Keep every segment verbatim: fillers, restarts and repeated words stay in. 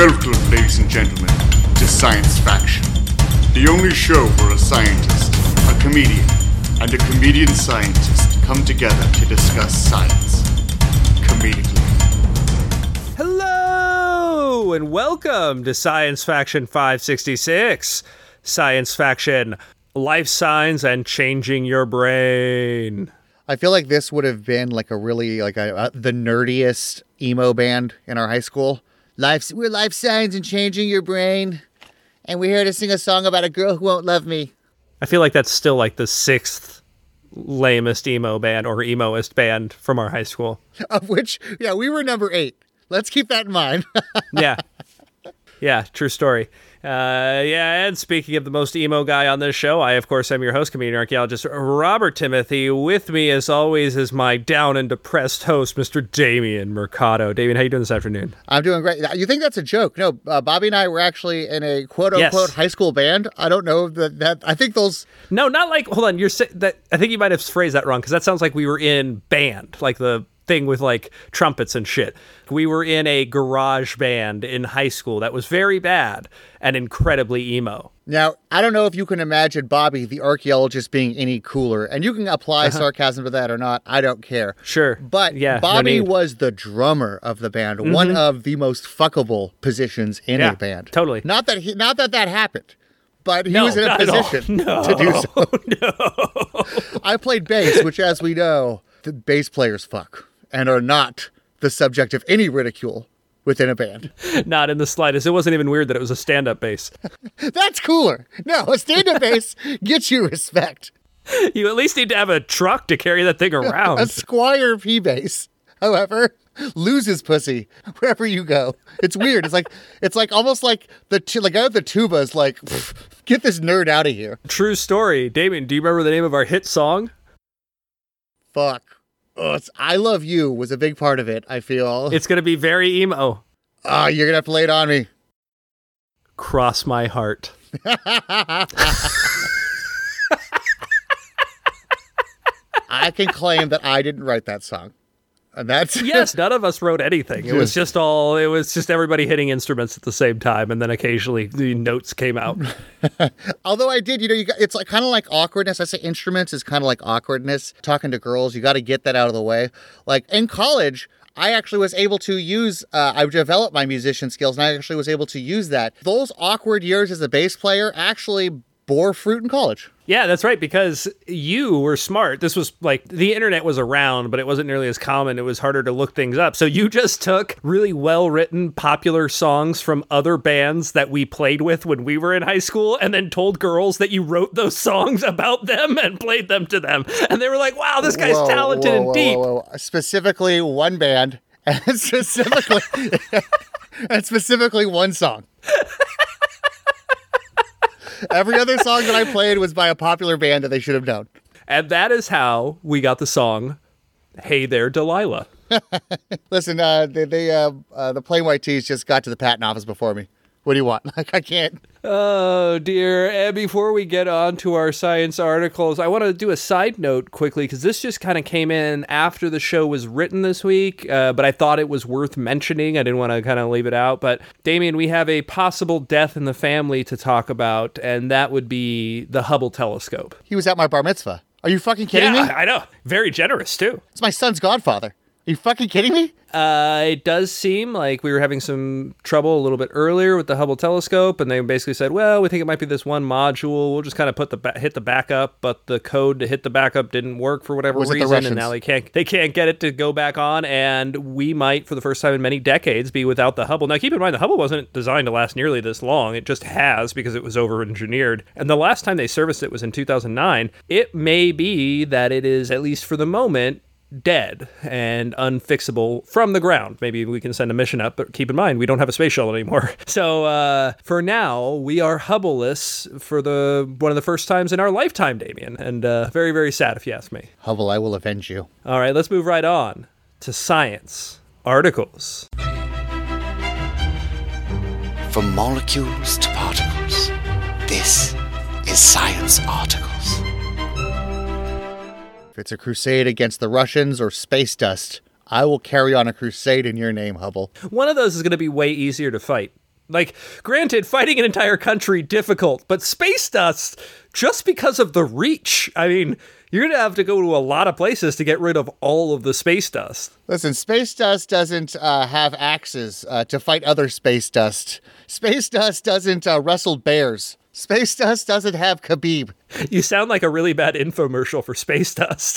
Welcome, ladies and gentlemen, to Science Faction, the only show where a scientist, a comedian, and a comedian scientist come together to discuss science comedically. Hello, and welcome to Science Faction five sixty-six. Science Faction, life signs and changing your brain. I feel like this would have been like a really, like a, uh, the nerdiest emo band in our high school. Life, we're life signs and changing your brain. And we're here to sing a song about a girl who won't love me. I feel like that's still like the sixth lamest emo band or emoist band from our high school. Of which, yeah, we were number eight. Let's keep that in mind. Yeah. Yeah, true story. Uh, yeah, and speaking of the most emo guy on this show, I, of course, am your host, comedian archaeologist Robert Timothy. With me, as always, is my down and depressed host, Mister Damien Mercado. Damien, how you doing this afternoon? I'm doing great. You think that's a joke? No, uh, Bobby and I were actually in a quote-unquote yes. high school band. I don't know that, that I think those... No, not like, hold on, you're that. I think you might have phrased that wrong, because that sounds like we were in band, like the thing with like trumpets and shit. We were in a garage band in high school that was very bad and incredibly emo. Now, I don't know if you can imagine Bobby, the archaeologist, being any cooler, and you can apply uh-huh. sarcasm to that or not. I don't care. Sure. But yeah, Bobby no was the drummer of the band, mm-hmm. one of the most fuckable positions in yeah, a band. Totally. Not that he, not that that happened, but he no, was in a position no, to do so. No. I played bass, which, as we know, the bass players fuck and are not the subject of any ridicule within a band. Not in the slightest. It wasn't even weird that it was a stand-up bass. That's cooler. No, a stand-up bass gets you respect. You at least need to have a truck to carry that thing around. A Squire P bass, however, loses pussy wherever you go. It's weird. It's like it's like almost like the t- like I have the tubas like pff, get this nerd out of here. True story. Damien, do you remember the name of our hit song? Fuck. Oh, it's I Love You was a big part of it, I feel. It's going to be very emo. Oh, you're going to have to lay it on me. Cross My Heart. I can claim that I didn't write that song. And that's yes, none of us wrote anything. It was just all, it was just everybody hitting instruments at the same time, and then occasionally the notes came out. Although I did, you know, you got, it's like kind of like awkwardness. I say instruments is kind of like awkwardness. Talking to girls, you got to get that out of the way. Like in college, I actually was able to use, uh, I developed my musician skills, and I actually was able to use that. Those awkward years as a bass player actually bore fruit in college. Yeah, that's right, because you were smart. This was like, the internet was around, but it wasn't nearly as common. It was harder to look things up. So you just took really well-written, popular songs from other bands that we played with when we were in high school, and then told girls that you wrote those songs about them and played them to them. And they were like, wow, this guy's whoa, talented whoa, and whoa, deep. Whoa, whoa. Specifically one band, and specifically, and specifically one song. Every other song that I played was by a popular band that they should have known. And that is how we got the song, Hey There, Delilah. Listen, uh, they, they uh, uh, the Plain White Tees just got to the patent office before me. What do you want? Like, I can't. Oh, dear. And before we get on to our science articles, I want to do a side note quickly, because this just kind of came in after the show was written this week, uh, but I thought it was worth mentioning. I didn't want to kind of leave it out. But, Damien, we have a possible death in the family to talk about, and that would be the Hubble telescope. He was at my bar mitzvah. Are you fucking kidding yeah, me? I know. Very generous, too. It's my son's godfather. Are you fucking kidding me? Uh, it does seem like we were having some trouble a little bit earlier with the Hubble telescope, and they basically said, well, we think it might be this one module. We'll just kind of put the ba- hit the backup, but the code to hit the backup didn't work for whatever Was it the reason, Russians? and now they can't they can't get it to go back on, and we might, for the first time in many decades, be without the Hubble. Now, keep in mind, the Hubble wasn't designed to last nearly this long. It just has, because it was over-engineered, and the last time they serviced it was in two thousand nine. It may be that it is, at least for the moment, dead and unfixable from the ground. Maybe we can send a mission up, but keep in mind, we don't have a space shuttle anymore. So uh, for now, we are Hubble-less for the one of the first times in our lifetime, Damien. And uh, very, very sad, if you ask me. Hubble, I will avenge you. All right, let's move right on to science articles. From molecules to particles, this is Science Articles. If it's a crusade against the Russians or space dust, I will carry on a crusade in your name, Hubble. One of those is going to be way easier to fight. Like, granted, fighting an entire country, difficult, but space dust, just because of the reach, I mean, you're going to have to go to a lot of places to get rid of all of the space dust. Listen, space dust doesn't uh, have axes uh, to fight other space dust. Space dust doesn't uh, wrestle bears. Space dust doesn't have Khabib. You sound like a really bad infomercial for space dust.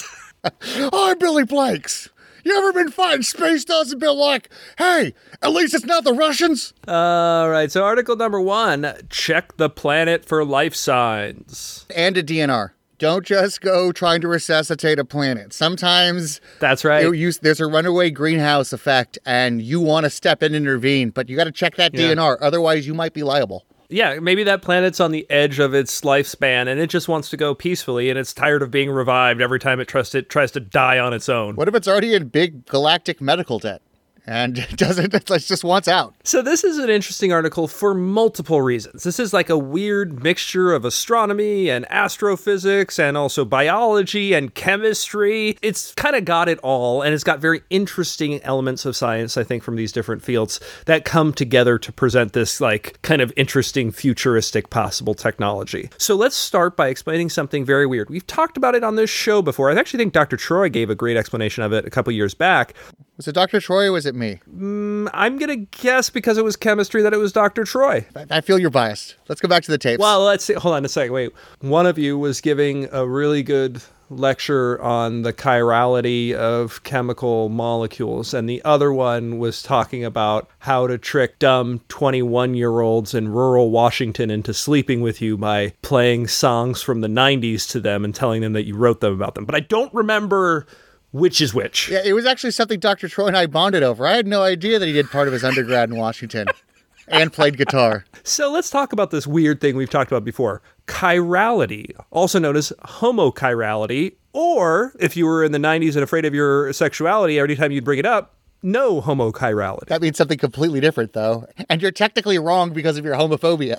I'm Billy Blanks. You ever been fighting space dust and been like, hey, at least it's not the Russians? All right, so article number one, check the planet for life signs. And a D N R. Don't just go trying to resuscitate a planet. Sometimes That's right. you, you, there's a runaway greenhouse effect and you want to step in and intervene, but you got to check that Yeah. D N R. Otherwise, you might be liable. Yeah, maybe that planet's on the edge of its lifespan and it just wants to go peacefully and it's tired of being revived every time it tries to, tries to die on its own. What if it's already in big galactic medical debt and it doesn't, it just wants out? So this is an interesting article for multiple reasons. This is like a weird mixture of astronomy and astrophysics and also biology and chemistry. It's kind of got it all, and it's got very interesting elements of science, I think, from these different fields that come together to present this like kind of interesting futuristic possible technology. So let's start by explaining something very weird. We've talked about it on this show before. I actually think Doctor Troy gave a great explanation of it a couple years back. Was it Doctor Troy or was it me? Mm, I'm going to guess because it was chemistry that it was Doctor Troy. I, I feel you're biased. Let's go back to the tapes. Well, let's see. Hold on a second. Wait. One of you was giving a really good lecture on the chirality of chemical molecules, and the other one was talking about how to trick dumb twenty-one-year-olds in rural Washington into sleeping with you by playing songs from the nineties to them and telling them that you wrote them about them. But I don't remember which is which. Yeah, it was actually something Doctor Troy and I bonded over. I had no idea that he did part of his undergrad in Washington and played guitar. So let's talk about this weird thing we've talked about before. Chirality, also known as homochirality, or if you were in the nineties and afraid of your sexuality, every time you'd bring it up, no homochirality. That means something completely different, though. And you're technically wrong because of your homophobia.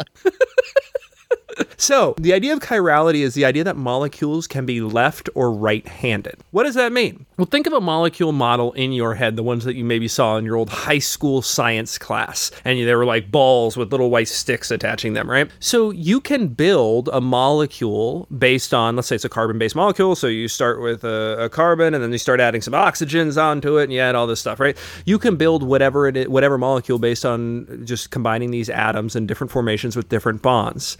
So, the idea of chirality is the idea that molecules can be left or right-handed. What does that mean? Well, think of a molecule model in your head, the ones that you maybe saw in your old high school science class, and they were like balls with little white sticks attaching them, right? So, you can build a molecule based on, let's say it's a carbon-based molecule, so you start with a, a carbon, and then you start adding some oxygens onto it, and you add all this stuff, right? You can build whatever it is, whatever molecule based on just combining these atoms in different formations with different bonds.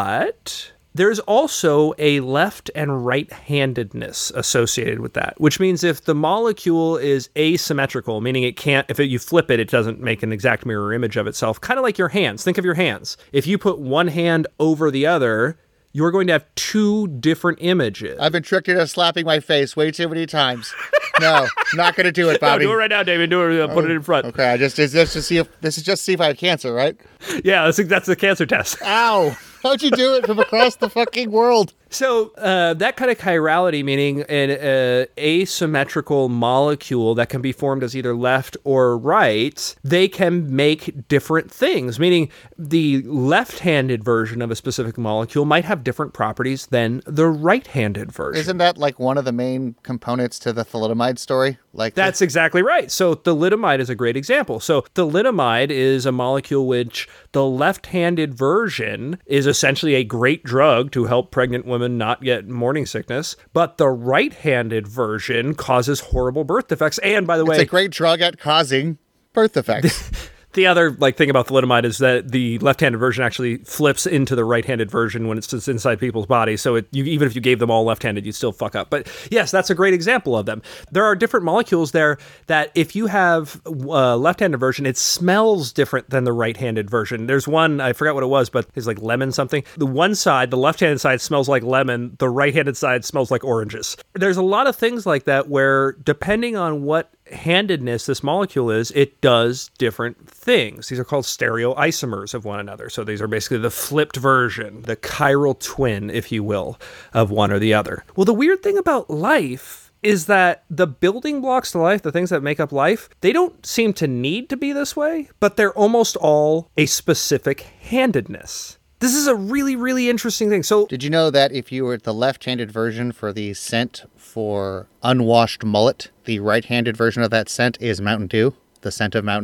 But there's also a left and right-handedness associated with that, which means if the molecule is asymmetrical, meaning it can't, if it, you flip it, it doesn't make an exact mirror image of itself, kind of like your hands. Think of your hands. If you put one hand over the other, you're going to have two different images. I've been tricked into slapping my face way too many times. No, not going to do it, Bobby. No, do it right now, David. Do it. Uh, put it in front. Okay, I just, it's just to see if, this is just to see if I have cancer, right? Yeah, that's, that's the cancer test. Ow! How'd you do it from across the fucking world? So uh, that kind of chirality, meaning an uh, asymmetrical molecule that can be formed as either left or right, they can make different things, meaning the left-handed version of a specific molecule might have different properties than the right-handed version. Isn't that like one of the main components to the thalidomide story? Like That's the- exactly right. So thalidomide is a great example. So thalidomide is a molecule which the left-handed version is essentially a great drug to help pregnant women not get morning sickness, but the right-handed version causes horrible birth defects. And by the way, it's a great drug at causing birth defects. the other like thing about thalidomide is that the left-handed version actually flips into the right-handed version when it's just inside people's bodies. So it, you, even if you gave them all left-handed, you'd still fuck up. But yes, that's a great example of them. There are different molecules there that if you have a left-handed version, it smells different than the right-handed version. There's one, I forgot what it was, but it's like lemon something. The one side, the left-handed side smells like lemon. The right-handed side smells like oranges. There's a lot of things like that where depending on what handedness this molecule is, it does different things. These are called stereoisomers of one another. So these are basically the flipped version, the chiral twin, if you will, of one or the other. Well, the weird thing about life is that the building blocks to life, the things that make up life, they don't seem to need to be this way, but they're almost all a specific handedness. This is a really, really interesting thing. So, did you know that if you were the left-handed version for the scent for unwashed mullet, the right-handed version of that scent is Mountain Dew, the scent of Mountain Dew?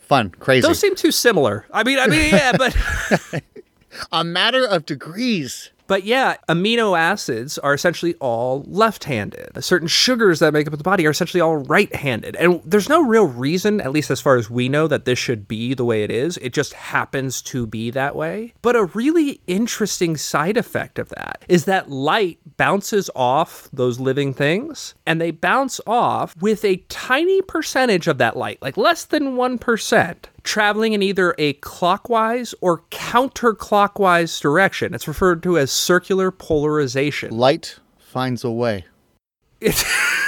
fun, crazy. Those seem too similar. I mean, I mean, yeah, but A matter of degrees. But yeah, amino acids are essentially all left-handed. Certain sugars that make up the body are essentially all right-handed. And there's no real reason, at least as far as we know, that this should be the way it is. It just happens to be that way. But a really interesting side effect of that is that light bounces off those living things, and they bounce off with a tiny percentage of that light, like less than one percent. Traveling in either a clockwise or counterclockwise direction. It's referred to as circular polarization. Light finds a way. It,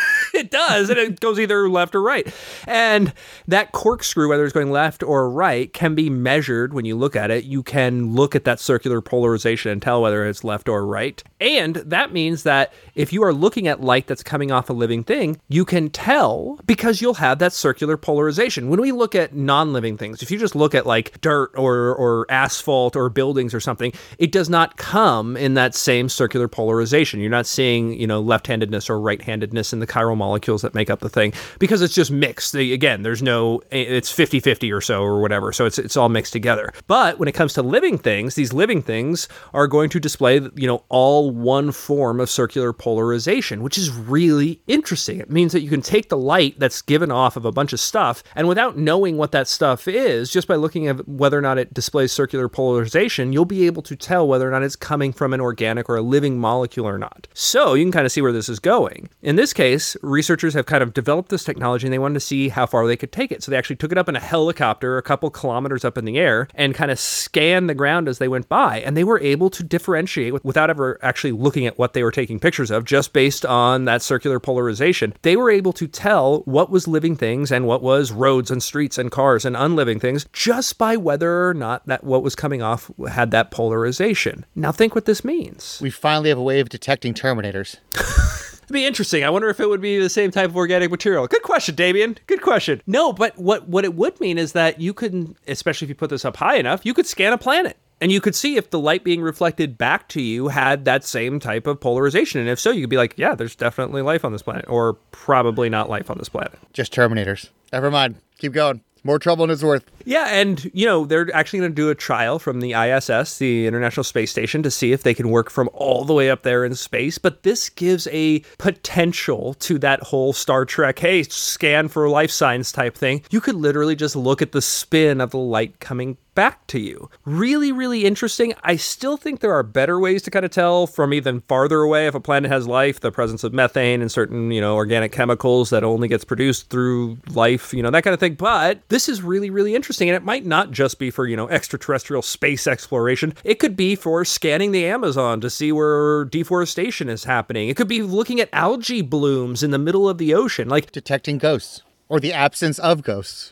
it does, and it goes either left or right. And that corkscrew, whether it's going left or right, can be measured when you look at it. You can look at that circular polarization and tell whether it's left or right. And that means that if you are looking at light that's coming off a living thing, you can tell because you'll have that circular polarization. When we look at non-living things, if you just look at like dirt or, or asphalt or buildings or something, it does not come in that same circular polarization. You're not seeing, you know, left-handedness or right-handedness in the chiral molecules that make up the thing because it's just mixed. Again, there's no, it's fifty-fifty or so or whatever. So it's, it's all mixed together. But when it comes to living things, these living things are going to display, you know, all one form of circular polarization, which is really interesting. It means that you can take the light that's given off of a bunch of stuff, and without knowing what that stuff is, just by looking at whether or not it displays circular polarization, you'll be able to tell whether or not it's coming from an organic or a living molecule or not. So you can kind of see where this is going. In this case, researchers have kind of developed this technology and they wanted to see how far they could take it. So they actually took it up in a helicopter a couple kilometers up in the air and kind of scanned the ground as they went by, and they were able to differentiate without ever actually looking at what they were taking pictures of, just based on that circular polarization. They were able to tell what was living things and what was roads and streets and cars and unliving things just by whether or not that what was coming off had that polarization. Now think what this means. We finally have a way of detecting Terminators. It'd be interesting. I wonder if it would be the same type of organic material. Good question, Damien. Good question. No, but what, what it would mean is that you could, especially if you put this up high enough, you could scan a planet. And you could see if the light being reflected back to you had that same type of polarization. And if so, you could be like, yeah, there's definitely life on this planet. Or probably not life on this planet. Just Terminators. Never mind. Keep going. More trouble than it's worth. Yeah, and, you know, they're actually going to do a trial from the I S S, the International Space Station, to see if they can work from all the way up there in space. But this gives a potential to that whole Star Trek, hey, scan for life signs type thing. You could literally just look at the spin of the light coming back to you. Really, really interesting. I still think there are better ways to kind of tell from even farther away if a planet has life, the presence of methane and certain, you know, organic chemicals that only gets produced through life, you know, that kind of thing. But this is really, really interesting. And it might not just be for, you know, extraterrestrial space exploration. It could be for scanning the Amazon to see where deforestation is happening. It could be looking at algae blooms in the middle of the ocean. Like detecting ghosts or the absence of ghosts.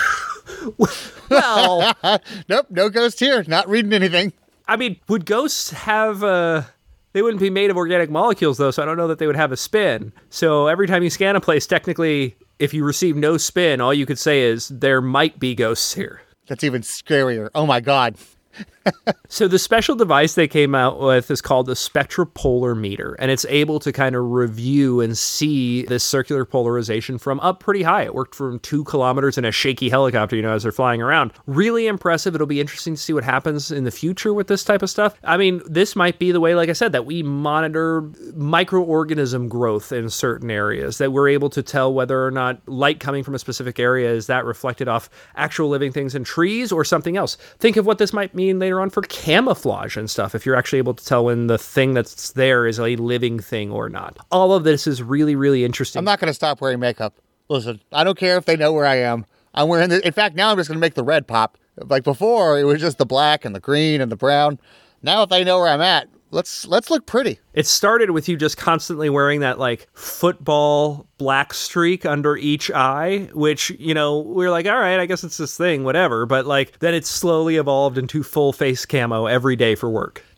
Well, nope, no ghost here. Not reading anything. I mean, would ghosts have, uh, they wouldn't be made of organic molecules though, so I don't know that they would have a spin. So every time you scan a place, technically, if you receive no spin, all you could say is, there might be ghosts here. That's even scarier. Oh my God. So the special device they came out with is called the spectropolar meter, and it's able to kind of review and see this circular polarization from up pretty high. It worked from two kilometers in a shaky helicopter, you know, as they're flying around. Really impressive. It'll be interesting to see what happens in the future with this type of stuff. I mean, this might be the way, like I said, that we monitor microorganism growth in certain areas, that we're able to tell whether or not light coming from a specific area is that reflected off actual living things in trees or something else. Think of what this might mean later on for camouflage and stuff, if you're actually able to tell when the thing that's there is a living thing or not. All of this is really, really interesting. I'm not going to stop wearing makeup. Listen, I don't care if they know where I am. I'm wearing the, in fact, now I'm just going to make the red pop. Like before, it was just the black and the green and the brown. Now if they know where I'm at, let's let's look pretty. It started with you just constantly wearing that like football black streak under each eye, which, you know, we we're like, all right, I guess it's this thing, whatever. But like then it slowly evolved into full face camo every day for work.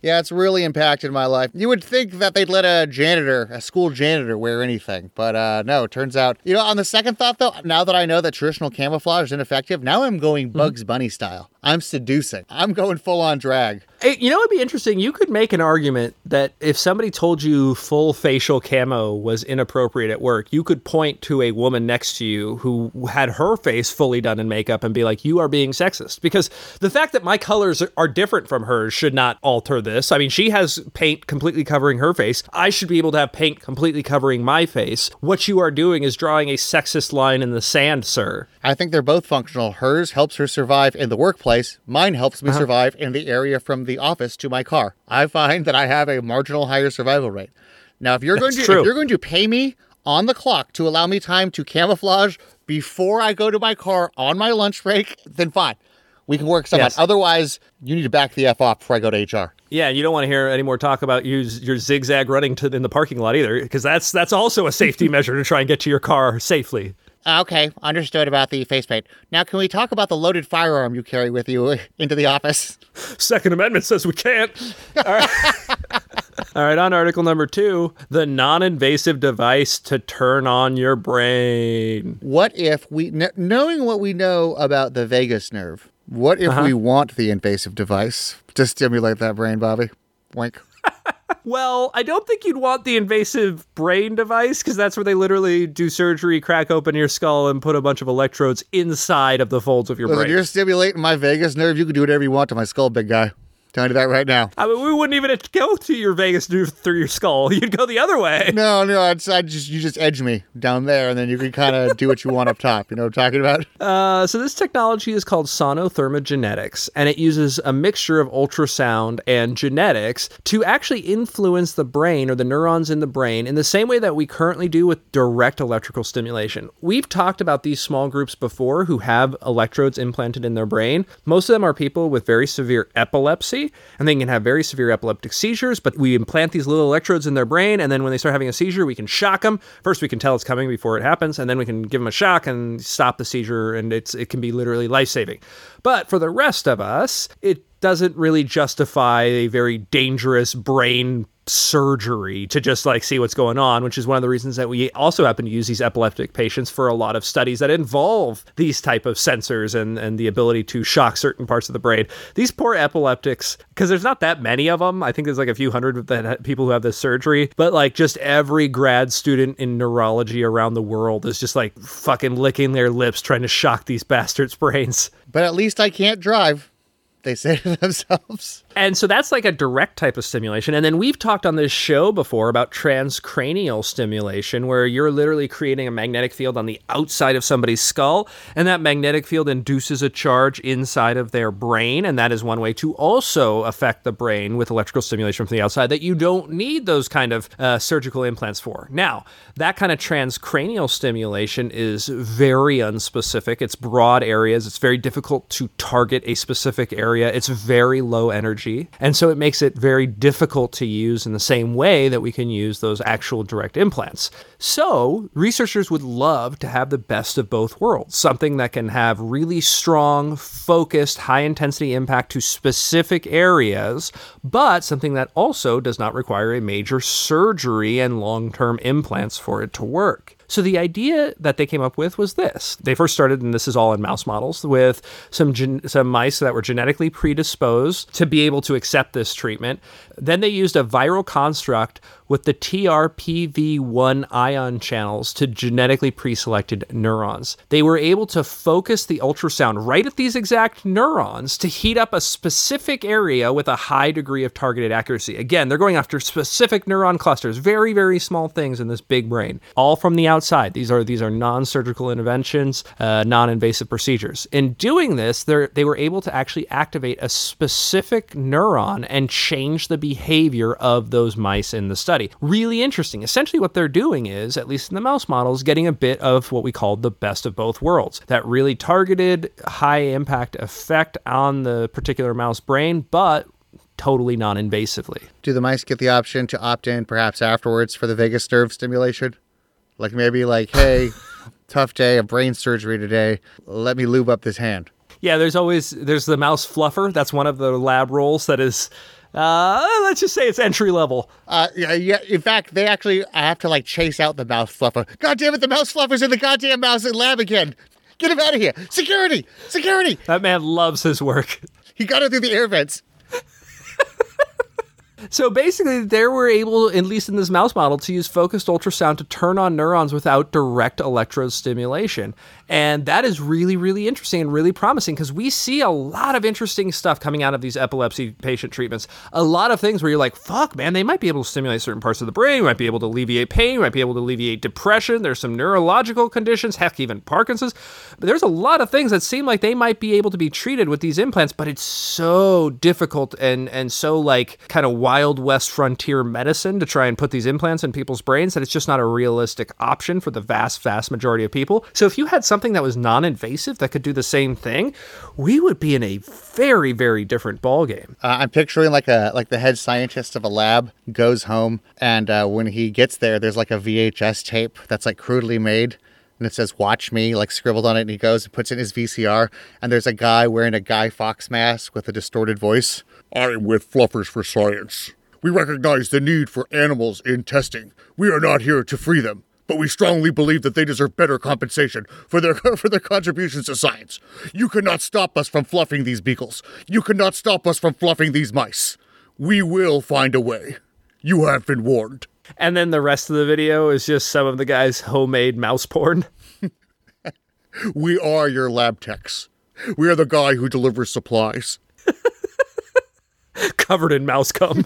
Yeah, it's really impacted my life. You would think that they'd let a janitor, a school janitor, wear anything. But uh, no, it turns out, you know, on the second thought, though, now that I know that traditional camouflage is ineffective, now I'm going Bugs mm-hmm. Bunny style. I'm seducing. I'm going full on drag. Hey, you know what would be interesting? You could make an argument that if somebody told you full facial camo was inappropriate at work, you could point to a woman next to you who had her face fully done in makeup and be like, you are being sexist. Because the fact that my colors are different from hers should not alter this. I mean, she has paint completely covering her face. I should be able to have paint completely covering my face. What you are doing is drawing a sexist line in the sand, sir. I think they're both functional. Hers helps her survive in the workplace. Mine helps me uh-huh. survive in the area from the office to my car. I find that I have a marginal higher survival rate. Now, if you're going That's to true. if you're going to pay me on the clock to allow me time to camouflage before I go to my car on my lunch break, then fine. We can work something yes. out. Otherwise, you need to back the F off before I go to H R. Yeah, you don't want to hear any more talk about you, your zigzag running to in the parking lot either, because that's that's also a safety measure to try and get to your car safely. Okay, understood about the face paint. Now, can we talk about the loaded firearm you carry with you into the office? Second Amendment says we can't. All right. All right, on article number two, the non-invasive device to turn on your brain. What if we, kn- knowing what we know about the vagus nerve, what if uh-huh. we want the invasive device to stimulate that brain, Bobby? Wink. Well, I don't think you'd want the invasive brain device, because that's where they literally do surgery, crack open your skull, and put a bunch of electrodes inside of the folds of your Listen, brain. You're stimulating my vagus nerve. You can do whatever you want to my skull, big guy. Telling you that right now. I mean, we wouldn't even go to your vagus nerve through your skull. You'd go the other way. No, no, I'd, I'd just you just edge me down there, and then you can kind of do what you want up top. You know what I'm talking about? Uh, so this technology is called sonothermogenetics, and it uses a mixture of ultrasound and genetics to actually influence the brain or the neurons in the brain in the same way that we currently do with direct electrical stimulation. We've talked about these small groups before who have electrodes implanted in their brain. Most of them are people with very severe epilepsy, and they can have very severe epileptic seizures, but we implant these little electrodes in their brain, and then when they start having a seizure, we can shock them. First, we can tell it's coming before it happens, and then we can give them a shock and stop the seizure, and it's it can be literally life-saving. But for the rest of us, it doesn't really justify a very dangerous brain surgery to just like see what's going on, which is one of the reasons that we also happen to use these epileptic patients for a lot of studies that involve these type of sensors and, and the ability to shock certain parts of the brain. These poor epileptics, because there's not that many of them. I think there's like a few hundred that people who have this surgery, but like just every grad student in neurology around the world is just like fucking licking their lips trying to shock these bastards' brains. But at least I can't drive, they say to themselves. And so that's like a direct type of stimulation. And then we've talked on this show before about transcranial stimulation, where you're literally creating a magnetic field on the outside of somebody's skull, and that magnetic field induces a charge inside of their brain. And that is one way to also affect the brain with electrical stimulation from the outside that you don't need those kind of uh, surgical implants for. Now, that kind of transcranial stimulation is very unspecific. It's broad areas. It's very difficult to target a specific area. It's very low energy. And so it makes it very difficult to use in the same way that we can use those actual direct implants. So researchers would love to have the best of both worlds, something that can have really strong, focused, high-intensity impact to specific areas, but something that also does not require a major surgery and long-term implants for it to work. So the idea that they came up with was this. They first started, and this is all in mouse models, with some gen- some mice that were genetically predisposed to be able to accept this treatment. Then they used a viral construct with the T R P V one ion channels to genetically pre-selected neurons. They were able to focus the ultrasound right at these exact neurons to heat up a specific area with a high degree of targeted accuracy. Again, they're going after specific neuron clusters, very, very small things in this big brain, all from the outside. These are these are non-surgical interventions, uh, non-invasive procedures. In doing this, they they were able to actually activate a specific neuron and change the behavior of those mice in the study. Really interesting. Essentially what they're doing is, at least in the mouse models, getting a bit of what we call the best of both worlds. That really targeted, high-impact effect on the particular mouse brain, but totally non-invasively. Do the mice get the option to opt in perhaps afterwards for the vagus nerve stimulation? Like maybe like, hey, tough day of brain surgery today. Let me lube up this hand. Yeah, there's always, there's the mouse fluffer. That's one of the lab roles that is, uh, let's just say it's entry level. Uh, yeah, yeah. In fact, they actually have to like chase out the mouse fluffer. God damn it, the mouse fluffer's in the goddamn mouse lab again. Get him out of here. Security! Security! That man loves his work. He got it through the air vents. So basically, they were able, at least in this mouse model, to use focused ultrasound to turn on neurons without direct electrostimulation. And that is really, really interesting and really promising because we see a lot of interesting stuff coming out of these epilepsy patient treatments. A lot of things where you're like, fuck, man, they might be able to stimulate certain parts of the brain, might be able to alleviate pain, might be able to alleviate depression. There's some neurological conditions, heck, even Parkinson's. But there's a lot of things that seem like they might be able to be treated with these implants, but it's so difficult and, and so like kind of Wild West frontier medicine to try and put these implants in people's brains that it's just not a realistic option for the vast, vast majority of people. So if you had something that was non-invasive that could do the same thing, we would be in a very, very different ballgame. Uh, I'm picturing like a like the head scientist of a lab goes home, and uh, when he gets there, there's like a V H S tape that's like crudely made, and it says "Watch Me" like scribbled on it, and he goes and puts it in his V C R, and there's a guy wearing a Guy Fawkes mask with a distorted voice. I'm with Fluffers for Science. We recognize the need for animals in testing. We are not here to free them, but we strongly believe that they deserve better compensation for their for their contributions to science. You cannot stop us from fluffing these beagles. You cannot stop us from fluffing these mice. We will find a way. You have been warned. And then the rest of the video is just some of the guys' homemade mouse porn. We are your lab techs. We are the guy who delivers supplies. Covered in mouse cum.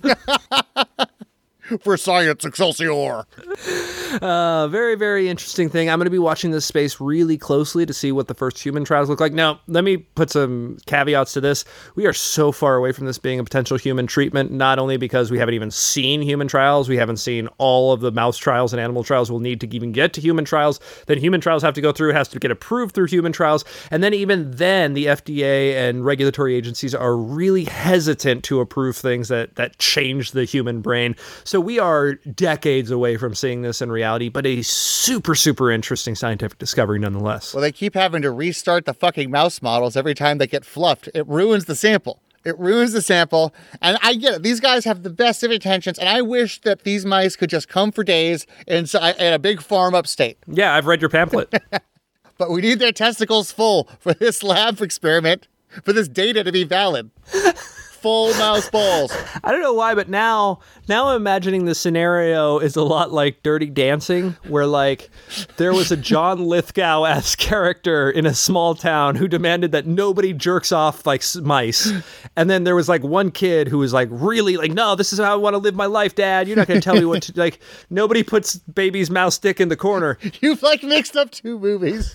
For science, Excelsior! Uh, very, very interesting thing. I'm going to be watching this space really closely to see what the first human trials look like. Now, let me put some caveats to this. We are so far away from this being a potential human treatment, not only because we haven't even seen human trials, we haven't seen all of the mouse trials and animal trials we'll need to even get to human trials. Then human trials have to go through, has to get approved through human trials. And then even then, the F D A and regulatory agencies are really hesitant to approve things that, that change the human brain. So we are decades away from seeing this in reality, but a super, super interesting scientific discovery nonetheless. Well, they keep having to restart the fucking mouse models every time they get fluffed. It ruins the sample. It ruins the sample. And I get it. These guys have the best of intentions, and I wish that these mice could just come for days in, in a big farm upstate. Yeah, I've read your pamphlet. But we need their testicles full for this lab experiment, for this data to be valid. Full mouse balls. I don't know why, but now, now I'm imagining the scenario is a lot like Dirty Dancing, where like there was a John Lithgow-esque character in a small town who demanded that nobody jerks off like mice, and then there was like one kid who was like really like, no, this is how I want to live my life, Dad. You're not going to tell me what to like. Nobody puts baby's mouse stick in the corner. You've like mixed up two movies.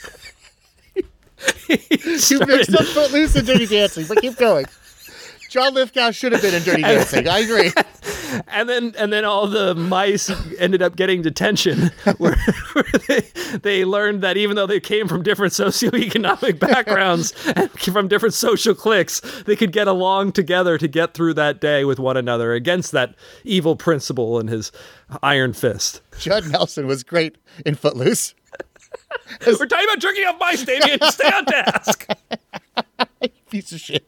You started... mixed up Footloose and Dirty Dancing, but keep going. John Lithgow should have been in Dirty Dancing. I agree. And then, and then all the mice ended up getting detention, where, where they, they learned that even though they came from different socioeconomic backgrounds and from different social cliques, they could get along together to get through that day with one another against that evil principal and his iron fist. Judd Nelson was great in Footloose. We're talking about jerking off mice, Damien. Stay on task. Piece of shit.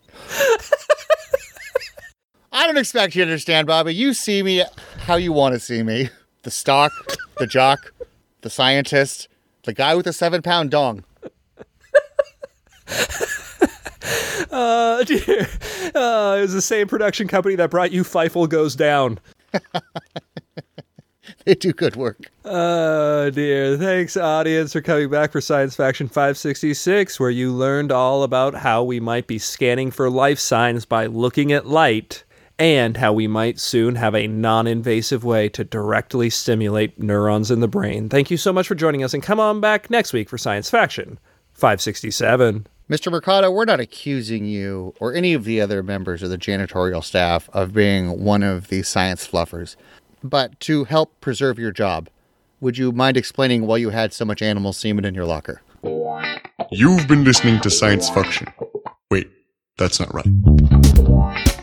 I don't expect you to understand, Bobby. You see me how you want to see me. The stock, the jock, the scientist, the guy with the seven-pound dong. Uh, dear. Uh, it was the same production company that brought you Feifel Goes Down. They do good work. Oh, dear. Thanks, audience, for coming back for Science Faction five sixty-six, where you learned all about how we might be scanning for life signs by looking at light, and how we might soon have a non-invasive way to directly stimulate neurons in the brain. Thank you so much for joining us, and come on back next week for Science Faction five sixty-seven. Mister Mercado, we're not accusing you or any of the other members of the janitorial staff of being one of the science fluffers. But to help preserve your job, would you mind explaining why you had so much animal semen in your locker? You've been listening to Science Faction. Wait, that's not right.